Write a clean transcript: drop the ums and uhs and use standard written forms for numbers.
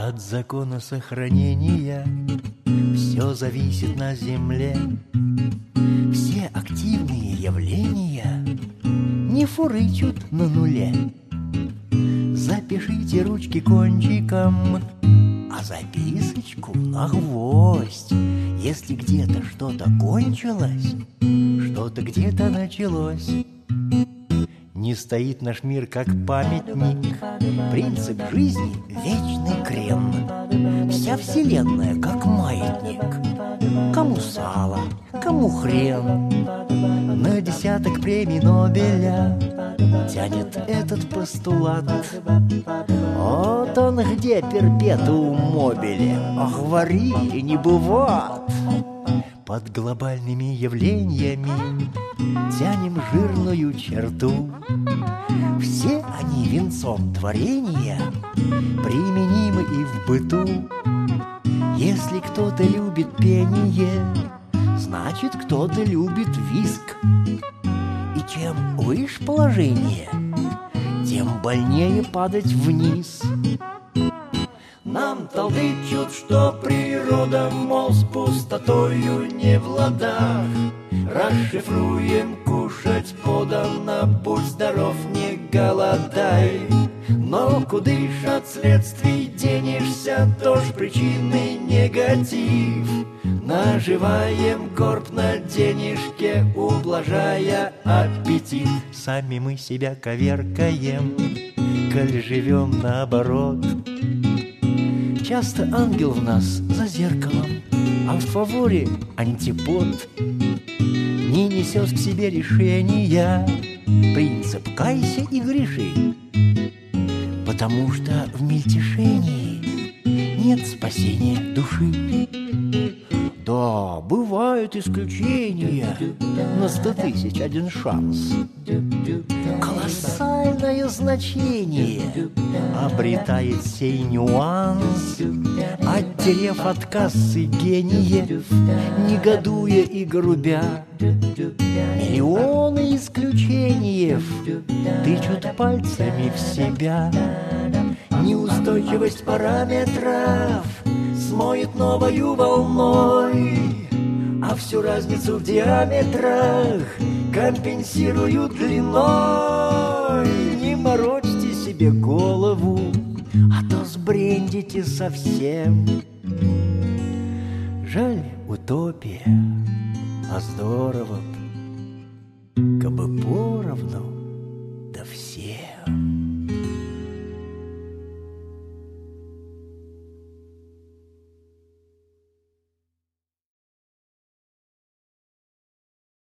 От закона сохранения все зависит на земле. Все активные явления не фурычут на нуле. Запишите ручки кончиком, а записочку на гвоздь. Если где-то что-то кончилось, что-то где-то началось. Не стоит наш мир как памятник, принцип жизни — вечный крен. Вся вселенная как маятник, кому сало, кому хрен. На десяток премий Нобеля тянет этот постулат. Вот он где перпетуум мобиле, а говори не бывает. Под глобальными явлениями тянем жирную черту. Все они венцом творения применимы и в быту. Если кто-то любит пение, значит, кто-то любит виск. И чем выше положение, тем больнее падать вниз. Нам толдычут, что природа, мол, с пустотою не в ладах. Расшифруем, кушать подано, будь здоров, не голодай. Но куды ж от следствий денешься, тоже причины негатив. Наживаем корп на денежке, ублажая аппетит. Сами мы себя коверкаем, коль живем наоборот. Часто ангел в нас за зеркалом, а в фаворе антипод. Не несешь к себе решения, принцип кайся и греши. Потому что в мельтешении нет спасения души. Да, бывают исключения, на 100 000 один шанс. Колоссальное значение обретает сей нюанс. Оттерев от кассы гениев, негодуя и грубя, миллионы исключениев тычут пальцами в себя. Неустойчивость параметров смоет новою волной, а всю разницу в диаметрах компенсируют длиной. Не морочьте себе голову, а то сбрендите совсем. Жаль, утопия, а здорово б, кабы поровну.